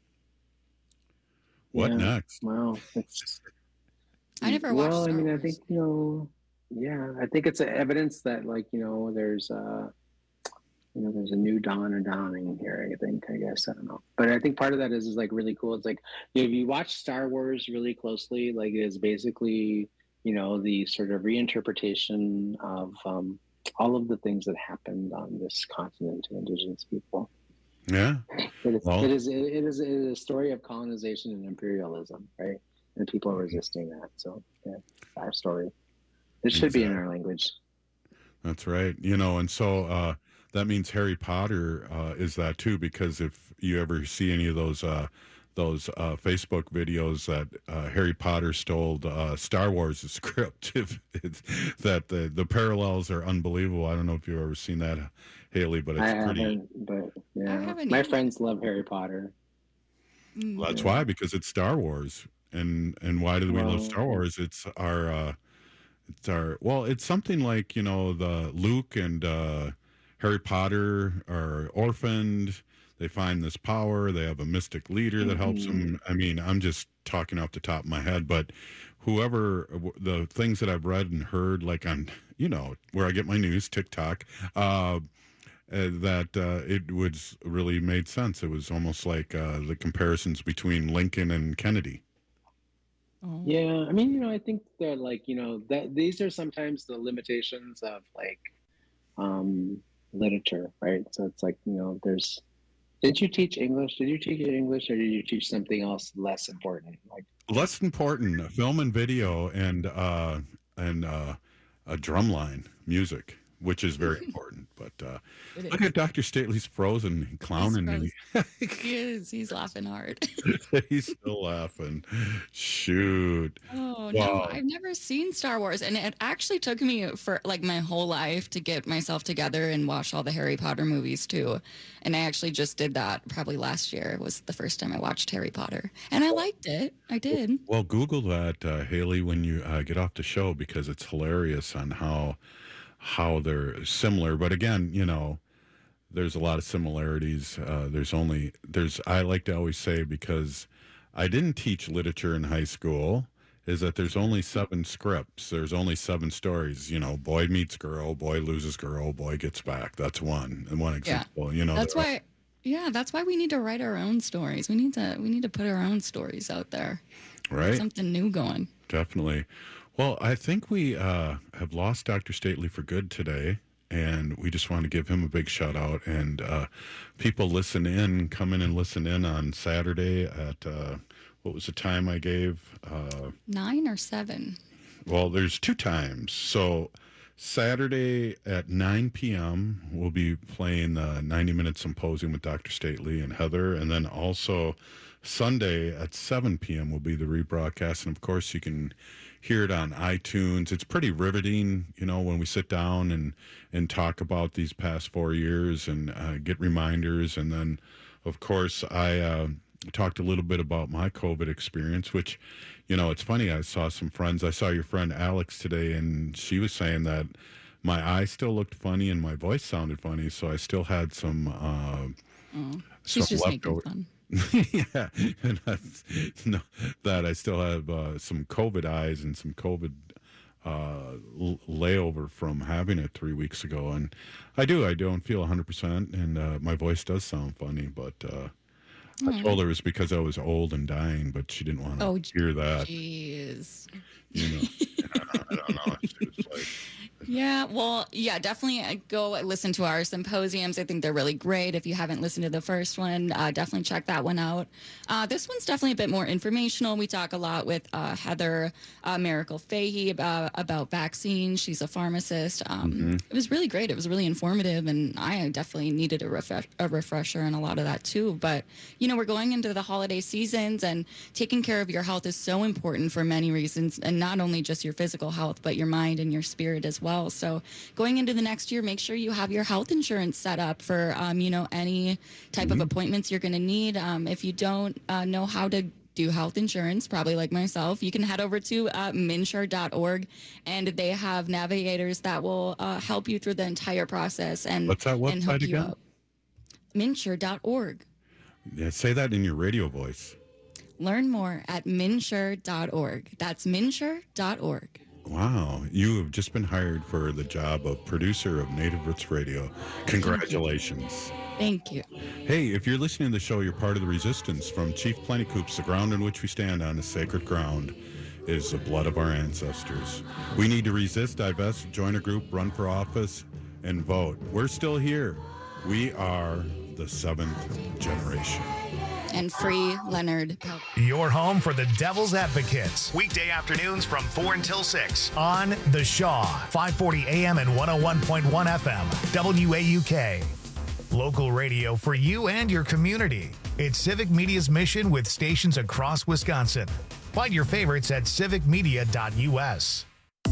What next? Wow, I never watched. Well, I Star mean, I Wars. think I think it's evidence that there's there's a new dawn or dawning here. I guess I don't know, but I think part of that is like really cool. It's like if you watch Star Wars really closely, like it is basically the sort of reinterpretation of all of the things that happened on this continent to Indigenous people. Yeah, it is a story of colonization and imperialism, right? And people are resisting that. So yeah, our story. It should be in our language. That's right. And so that means Harry Potter is that too, because if you ever see any of those Facebook videos that Harry Potter stole Star Wars script, that the parallels are unbelievable. I don't know if you've ever seen that, Haley, but it's pretty. Haven't, but yeah, my friends love Harry Potter. Well, that's why, because it's Star Wars, and why do we love Star Wars? It's our. Well, it's something like the Luke and Harry Potter are orphaned. They find this power. They have a mystic leader that helps them. I mean, I'm just talking off the top of my head, but the things that I've read and heard, like on, where I get my news, TikTok, it was really made sense. It was almost like the comparisons between Lincoln and Kennedy. Yeah, I mean, I think that that these are sometimes the limitations of literature, right? So it's there's. Did you teach English? Did you teach English, or did you teach something else less important? Less important, film and video, and a drumline music, which is very important. But look at Dr. Stately's frozen, clowning. He is. He's laughing hard. He's still laughing. Shoot. Oh, no. I've never seen Star Wars. And it actually took me for my whole life to get myself together and watch all the Harry Potter movies, too. And I actually just did that probably last year. It was the first time I watched Harry Potter. And I liked it. I did. Well, Google that, Haley, when you get off the show, because it's hilarious on how they're similar. But again, there's a lot of similarities. I like to always say, because I didn't teach literature in high school, is that there's only 7 scripts. There's only 7 stories. Boy meets girl, boy loses girl, boy gets back. That's one example. Yeah. That's why. Yeah, that's why we need to write our own stories. We need to put our own stories out there. Right. Get something new going. Definitely. Well, I think we have lost Dr. Stately for good today, and we just want to give him a big shout out. And people come in and listen in on Saturday at, what was the time I gave? 9 or 7? Well, there's 2 times. So Saturday at 9 p.m., we'll be playing the 90-minute symposium with Dr. Stately and Heather, and then also Sunday at 7 p.m. will be the rebroadcast. And, of course, you can hear it on iTunes. It's pretty riveting, when we sit down and talk about these past 4 years and get reminders. And then, of course, I talked a little bit about my COVID experience, which, it's funny. I saw some friends. I saw your friend Alex today, and she was saying that my eye still looked funny and my voice sounded funny. So I still had some she's just leftover. Making fun. Yeah, and that I still have some COVID eyes and some COVID layover from having it 3 weeks ago, and I don't feel 100%, and my voice does sound funny, but I told her it's because I was old and dying, but she didn't want to hear that. Jeez. I don't know. It's like, Yeah, well, yeah, definitely go listen to our symposiums. I think they're really great. If you haven't listened to the first one, definitely check that one out. This one's definitely a bit more informational. We talk a lot with Heather Miracle Fahey about vaccines. She's a pharmacist. It was really great. It was really informative, and I definitely needed a refresher and a lot of that too. But, we're going into the holiday seasons, and taking care of your health is so important for many reasons, and not only just your physical health, but your mind and your spirit as well. So going into the next year, make sure you have your health insurance set up for, any type of appointments you're going to need. If you don't know how to do health insurance, probably like myself, you can head over to MNsure.org, and they have navigators that will help you through the entire process. And what's that website and hook you again? up. MNsure.org. Yeah, say that in your radio voice. Learn more at MNsure.org. That's MNsure.org. Wow, you have just been hired for the job of producer of Native Roots Radio. Congratulations. Thank you. Hey, if you're listening to the show, you're part of the resistance. From Chief Plentycoops, the ground on which we stand on is sacred ground, is the blood of our ancestors. We need to resist, divest, join a group, run for office, and vote. We're still here. We are the 7th generation. And free Leonard Peltier. Your home for the Devil's Advocates. Weekday afternoons from 4 until 6 on The Shaw, 540 AM and 101.1 FM, WAUK. Local radio for you and your community. It's Civic Media's mission with stations across Wisconsin. Find your favorites at civicmedia.us.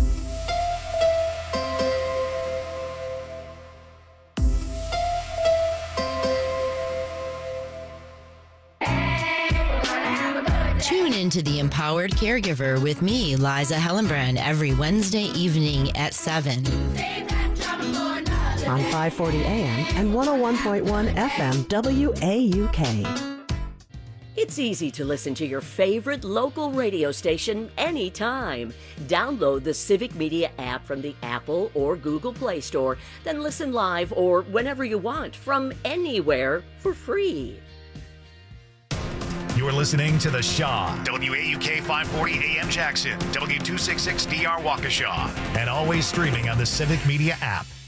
Tune into The Empowered Caregiver with me, Liza Hellenbrand, every Wednesday evening at 7. on 540 AM and 101.1 FM WAUK. It's easy to listen to your favorite local radio station anytime. Download the Civic Media app from the Apple or Google Play Store, then listen live or whenever you want from anywhere for free. You're listening to The Shaw, WAUK 540 AM Jackson, W266DR Waukesha, and always streaming on the Civic Media app.